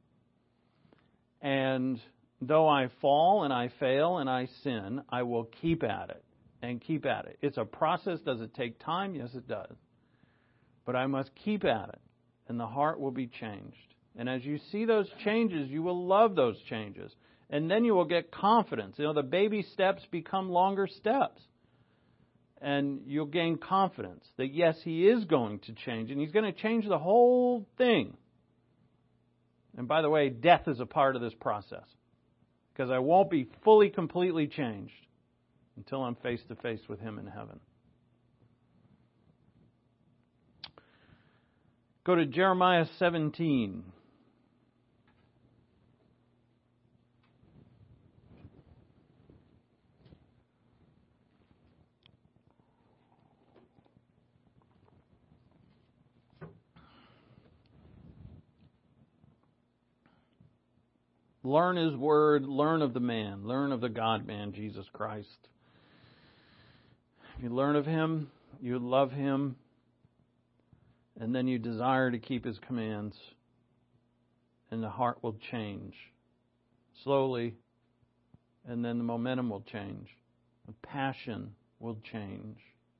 And though I fall and I fail and I sin, I will keep at it and keep at it. It's a process. Does it take time? Yes, it does. But I must keep at it, and the heart will be changed. And as you see those changes, you will love those changes. And then you will get confidence. You know, the baby steps become longer steps. And you'll gain confidence that, yes, He is going to change. And He's going to change the whole thing. And by the way, death is a part of this process. Because I won't be fully, completely changed until I'm face to face with Him in heaven. Go to Jeremiah seventeen. Learn His Word, learn of the man, learn of the God-man, Jesus Christ. If you learn of Him, you love Him, and then you desire to keep His commands, and the heart will change slowly, and then the momentum will change. The passion will change.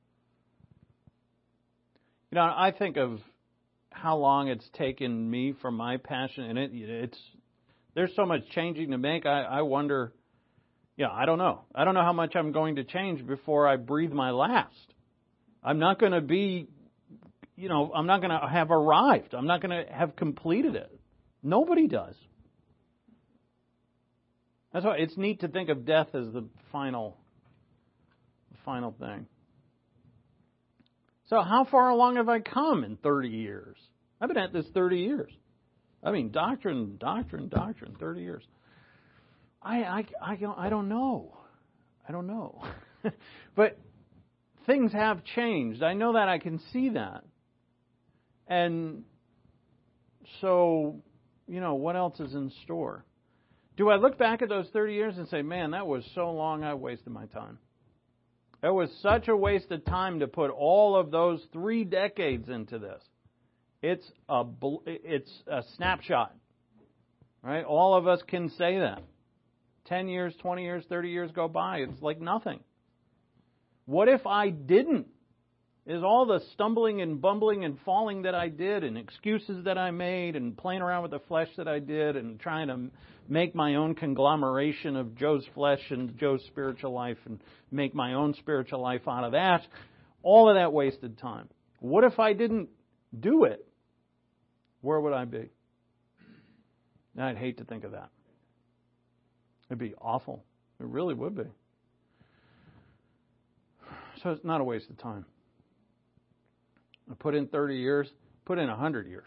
You know, I think of how long it's taken me from my passion, and it, it's there's so much changing to make. I, I wonder, yeah, I don't know. I don't know how much I'm going to change before I breathe my last. I'm not going to be, you know, I'm not going to have arrived. I'm not going to have completed it. Nobody does. That's why it's neat to think of death as the final, the final thing. So how far along have I come in thirty years? I've been at this thirty years. I mean, doctrine, doctrine, doctrine, thirty years. I, I, I, don't, I don't know. I don't know. But things have changed. I know that. I can see that. And so, you know, what else is in store? Do I look back at those thirty years and say, man, that was so long I wasted my time? It was such a waste of time to put all of those three decades into this. It's a it's a snapshot, right? All of us can say that. Ten years, twenty years, thirty years go by. It's like nothing. What if I didn't? Is all the stumbling and bumbling and falling that I did and excuses that I made and playing around with the flesh that I did and trying to make my own conglomeration of Joe's flesh and Joe's spiritual life and make my own spiritual life out of that, all of that wasted time. What if I didn't do it? Where would I be? Now, I'd hate to think of that. It'd be awful. It really would be. So it's not a waste of time. I put in thirty years, put in one hundred years.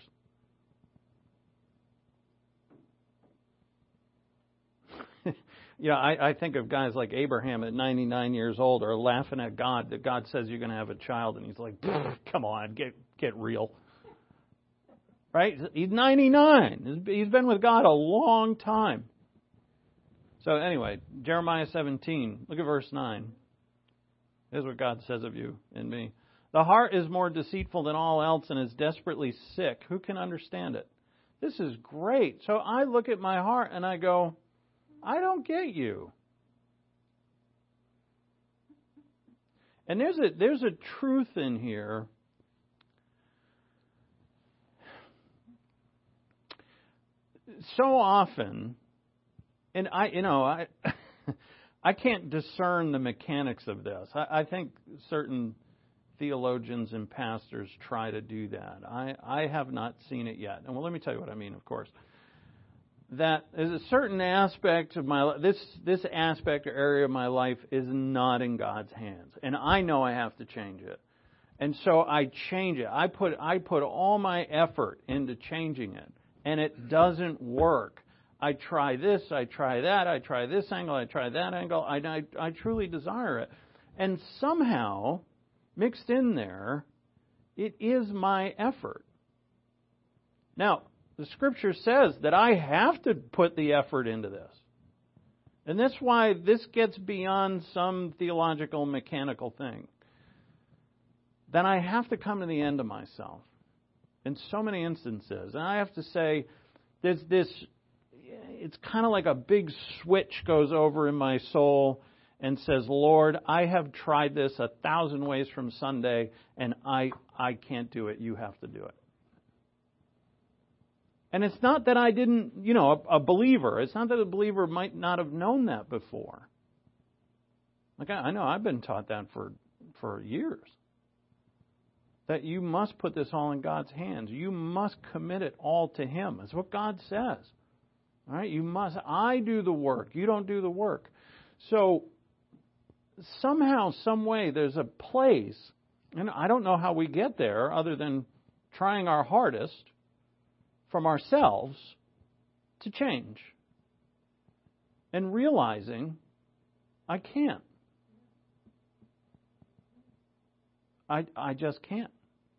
You know, I, I think of guys like Abraham at ninety-nine years old are laughing at God that God says you're going to have a child, and he's like, come on, get get real. Right? He's ninety-nine. He's been with God a long time. So anyway, Jeremiah seventeen, look at verse nine. Here's what God says of you and me. The heart is more deceitful than all else and is desperately sick. Who can understand it? This is great. So I look at my heart and I go, I don't get you. And there's a there's a truth in here. So often, and I, you know, I, I can't discern the mechanics of this. I, I think certain theologians and pastors try to do that. I, I have not seen it yet. And well, let me tell you what I mean, of course. That is a certain aspect of my life, this, this aspect or area of my life is not in God's hands. And I know I have to change it. And so I change it. I put, I put all my effort into changing it. And it doesn't work. I try this, I try that, I try this angle, I try that angle. I, I, I truly desire it. And somehow, mixed in there, it is my effort. Now, the Scripture says that I have to put the effort into this. And that's why this gets beyond some theological, mechanical thing. Then I have to come to the end of myself in so many instances. And I have to say, there's this, it's kind of like a big switch goes over in my soul and says, Lord, I have tried this a thousand ways from Sunday, and I, I can't do it. You have to do it. And it's not that I didn't, you know, a, a believer. It's not that a believer might not have known that before. Like, I, I know I've been taught that for, for years. That you must put this all in God's hands. You must commit it all to Him. That's what God says. All right? You must. I do the work. You don't do the work. So, somehow, some way, there's a place, and I don't know how we get there other than trying our hardest from ourselves to change. And realizing I can't. I, I just can't.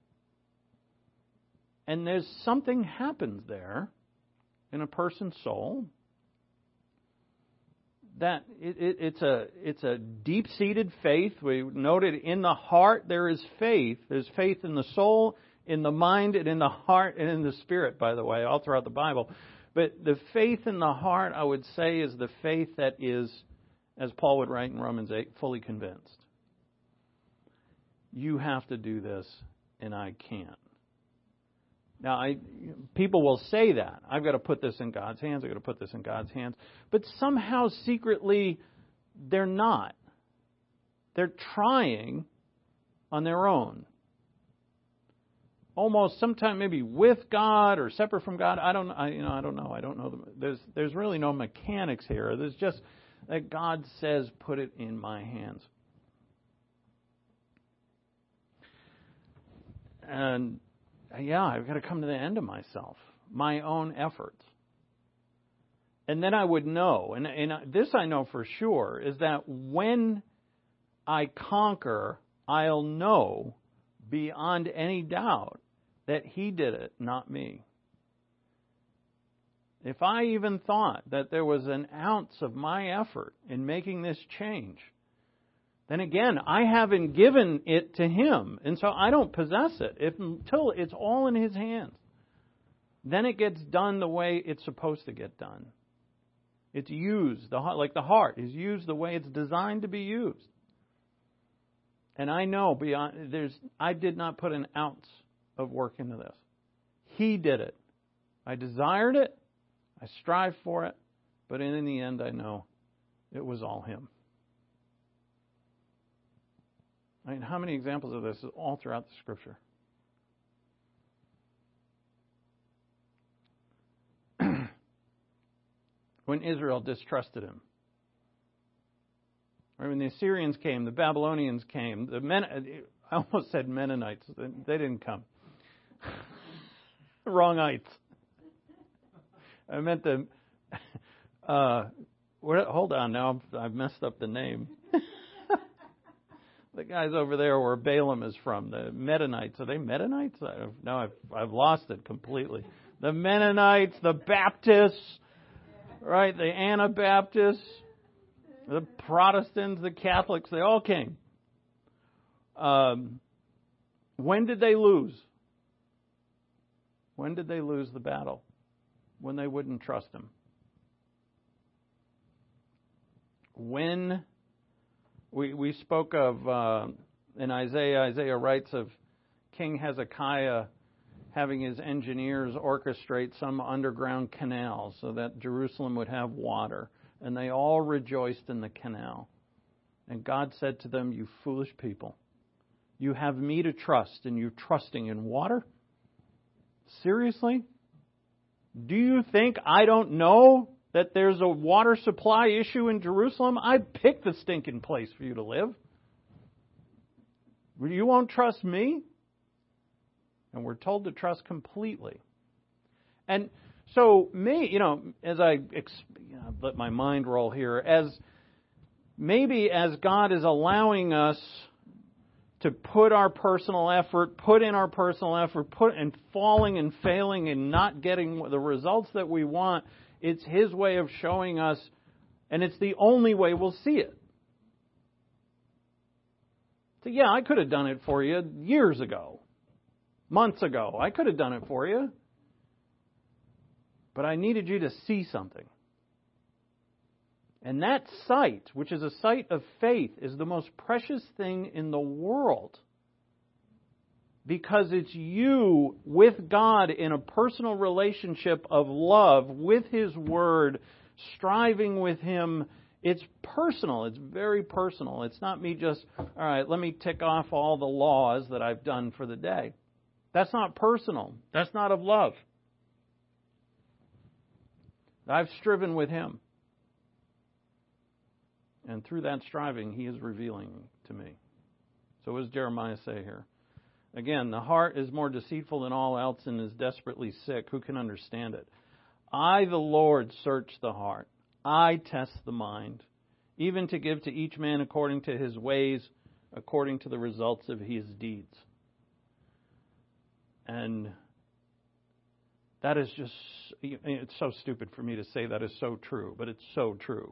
And there's something happens there in a person's soul that it, it, it's a it's a deep-seated faith. We noted in the heart there is faith. There's faith in the soul, in the mind, and in the heart, and in the spirit, by the way, all throughout the Bible. But the faith in the heart, I would say, is the faith that is, as Paul would write in Romans eight, fully convinced. You have to do this, and I can't. Now, I, people will say that. I've got to put this in God's hands. I've got to put this in God's hands. But somehow, secretly, they're not. They're trying on their own. Almost sometime maybe with God or separate from God. I don't. I, you know. I don't know. I don't know. There's there's really no mechanics here. There's just that God says, "Put it in my hands." And yeah, I've got to come to the end of myself, my own efforts. And then I would know, and, and this I know for sure, is that when I conquer, I'll know beyond any doubt that He did it, not me. If I even thought that there was an ounce of my effort in making this change, then again, I haven't given it to Him, and so I don't possess it if, until it's all in His hands. Then it gets done the way it's supposed to get done. It's used, the like the heart is used the way it's designed to be used. And I know beyond there's I did not put an ounce of work into this. He did it. I desired it. I strived for it. But in the end, I know it was all Him. I mean, how many examples of this is all throughout the Scripture? When Israel distrusted Him. Or when the Assyrians came, the Babylonians came, the Men, I almost said Mennonites. They didn't come. Wrongites. I meant the... Uh, hold on, now I've messed up the name. The guys over there where Balaam is from, the Mennonites. Are they Mennonites? No, I've, I've lost it completely. The Mennonites, the Baptists, right? The Anabaptists, the Protestants, the Catholics, they all came. Um, when did they lose? When did they lose the battle? When they wouldn't trust Him. When... We we spoke of, uh, in Isaiah, Isaiah writes of King Hezekiah having his engineers orchestrate some underground canal so that Jerusalem would have water. And they all rejoiced in the canal. And God said to them, "You foolish people, you have me to trust, and you're trusting in water? Seriously? Do you think I don't know that there's a water supply issue in Jerusalem? I picked the stinking place for you to live. You won't trust me?" And we're told to trust completely. And So, me, you know, as I ex- you know, let my mind roll here, as maybe as God is allowing us to put our personal effort, put in our personal effort, put and falling and failing and not getting the results that we want, it's His way of showing us, and it's the only way we'll see it. So, yeah, I could have done it for you years ago, months ago. I could have done it for you. But I needed you to see something. And that sight, which is a sight of faith, is the most precious thing in the world. Because it's you with God in a personal relationship of love with His Word, striving with Him. It's personal. It's very personal. It's not me just, all right, let me tick off all the laws that I've done for the day. That's not personal. That's not of love. I've striven with Him. And through that striving, He is revealing to me. So what does Jeremiah say here? Again, the heart is more deceitful than all else and is desperately sick. Who can understand it? I, the Lord, search the heart. I test the mind, even to give to each man according to his ways, according to the results of his deeds. And that is just, it's so stupid for me to say that is so true, but it's so true.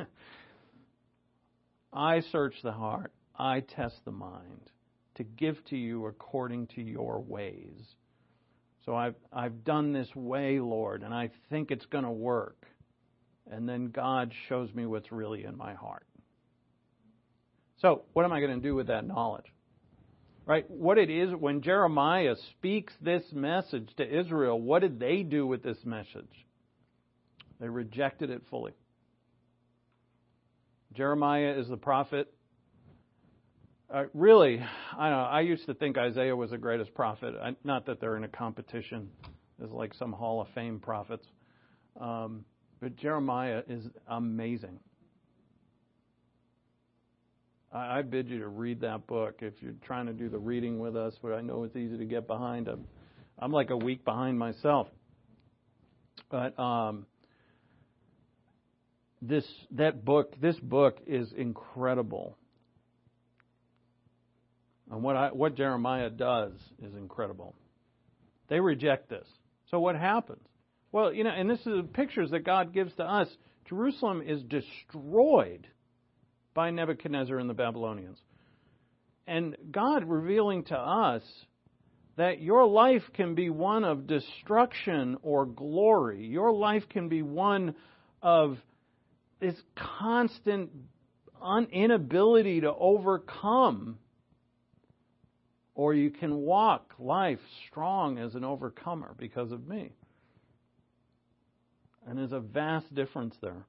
I search the heart. I test the mind to give to you according to your ways. So I've, I've done this way, Lord, and I think it's going to work. And then God shows me what's really in my heart. So what am I going to do with that knowledge? Right? What it is, when Jeremiah speaks this message to Israel, what did they do with this message? They rejected it fully. Jeremiah is the prophet. Uh, really, I don't know, I used to think Isaiah was the greatest prophet. I, not that they're in a competition. There's like some Hall of Fame prophets. Um, but Jeremiah is amazing. I bid you to read that book if you're trying to do the reading with us, but I know it's easy to get behind. I'm, I'm like a week behind myself. But um, this that book, this book is incredible. And what I, what Jeremiah does is incredible. They reject this. So what happens? Well, you know, and this is the pictures that God gives to us. Jerusalem is destroyed by Nebuchadnezzar and the Babylonians. And God revealing to us that your life can be one of destruction or glory. Your life can be one of this constant inability to overcome. Or you can walk life strong as an overcomer because of me. And there's a vast difference there.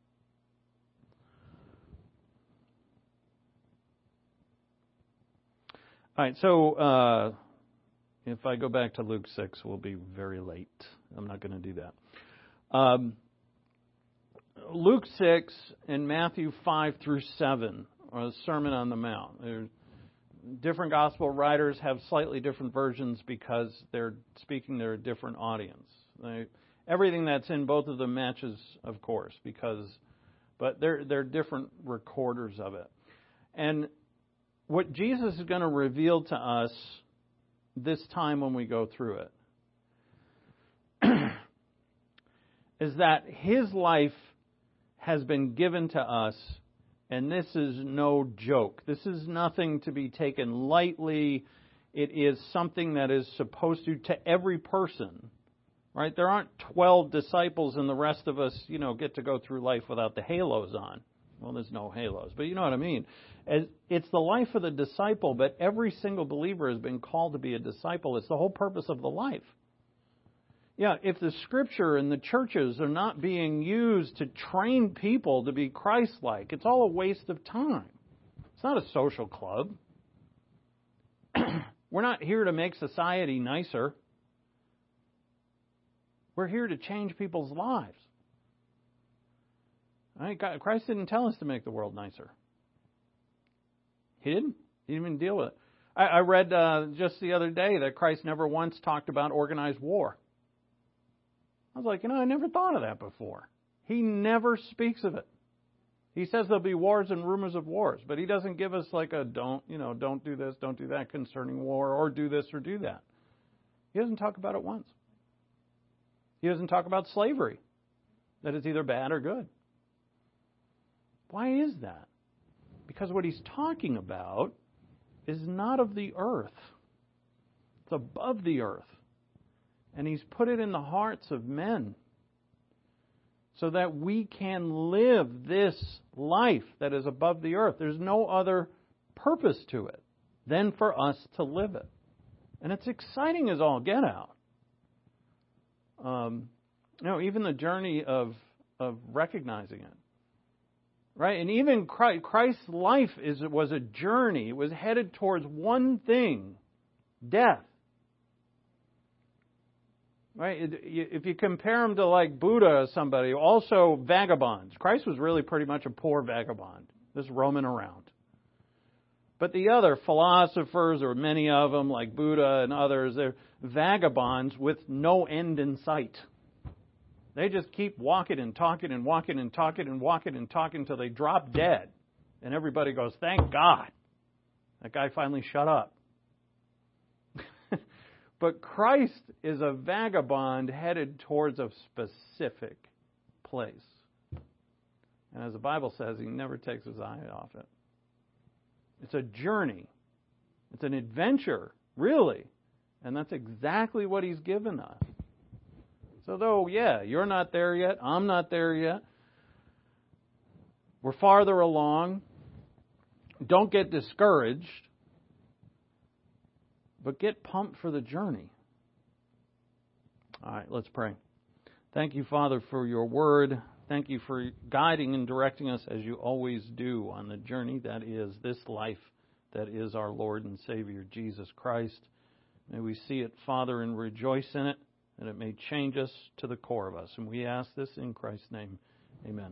All right, so uh, if I go back to Luke six, we'll be very late. I'm not going to do that. Um, Luke six and Matthew five through seven are the Sermon on the Mount. They're, different gospel writers have slightly different versions because they're speaking to a different audience. They, everything that's in both of them matches, of course, because, but they're they're different recorders of it. And what Jesus is going to reveal to us this time when we go through it is that His life has been given to us, and this is no joke. This is nothing to be taken lightly. It is something that is supposed to, to every person, right? There aren't twelve disciples and the rest of us, you know, get to go through life without the halos on. Well, there's no halos, but you know what I mean. As it's the life of the disciple, but every single believer has been called to be a disciple. It's the whole purpose of the life. Yeah, if the Scripture and the churches are not being used to train people to be Christ-like, it's all a waste of time. It's not a social club. We're not here to make society nicer. We're here to change people's lives. Right? God, Christ didn't tell us to make the world nicer. He didn't. He didn't even deal with it. I, I read uh, just the other day that Christ never once talked about organized war. I was like, you know, I never thought of that before. He never speaks of it. He says there'll be wars and rumors of wars, but he doesn't give us like a don't, you know, don't do this, don't do that concerning war, or do this or do that. He doesn't talk about it once. He doesn't talk about slavery, that it's either bad or good. Why is that? Because what he's talking about is not of the earth. It's above the earth. And he's put it in the hearts of men so that we can live this life that is above the earth. There's no other purpose to it than for us to live it. And it's exciting as all get out. Um, you know, even the journey of of recognizing it. Right? And even Christ, Christ's life is was a journey. It was headed towards one thing, death. Right? If you compare him to like Buddha or somebody, also vagabonds. Christ was really pretty much a poor vagabond, just roaming around. But the other philosophers, or many of them, like Buddha and others, they're vagabonds with no end in sight. They just keep walking and talking and walking and talking and walking and talking until they drop dead. And everybody goes, thank God. That guy finally shut up. But Christ is a vagabond headed towards a specific place. And as the Bible says, he never takes his eye off it. It's a journey. It's an adventure, really. And that's exactly what he's given us. So though, yeah, you're not there yet, I'm not there yet, we're farther along, don't get discouraged, but get pumped for the journey. All right, let's pray. Thank you, Father, for your word. Thank you for guiding and directing us as you always do on the journey that is this life that is our Lord and Savior, Jesus Christ. May we see it, Father, and rejoice in it, and it may change us to the core of us. And we ask this in Christ's name. Amen.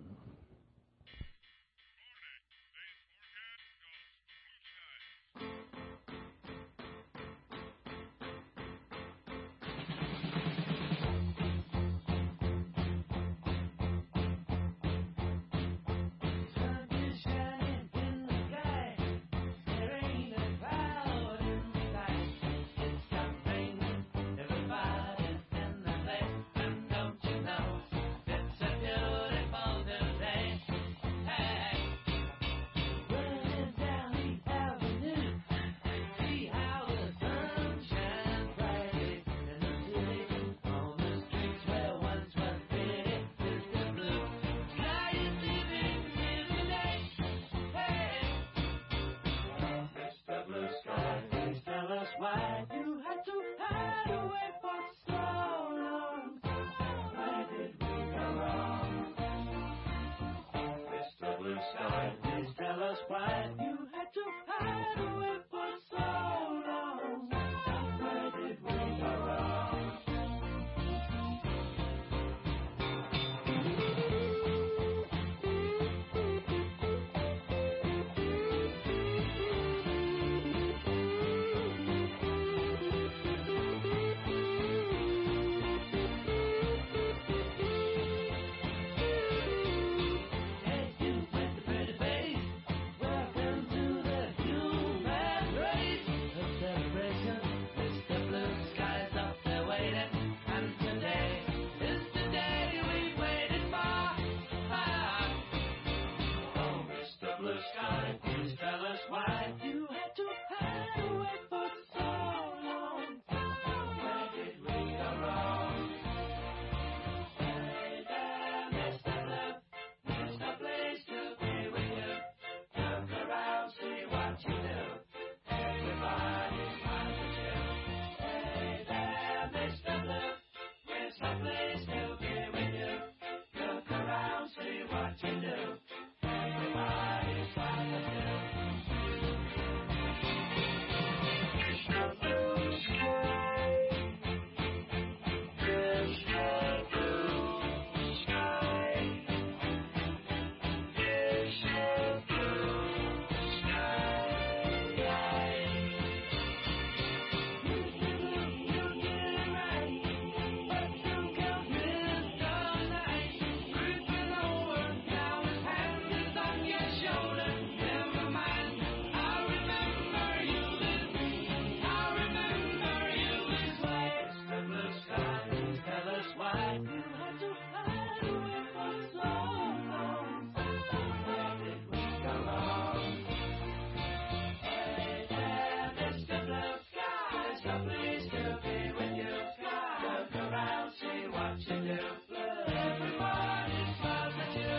pleased to be with you. Look around, see what you do. Everybody smiles at you.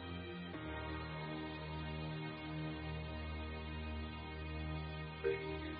Thank you.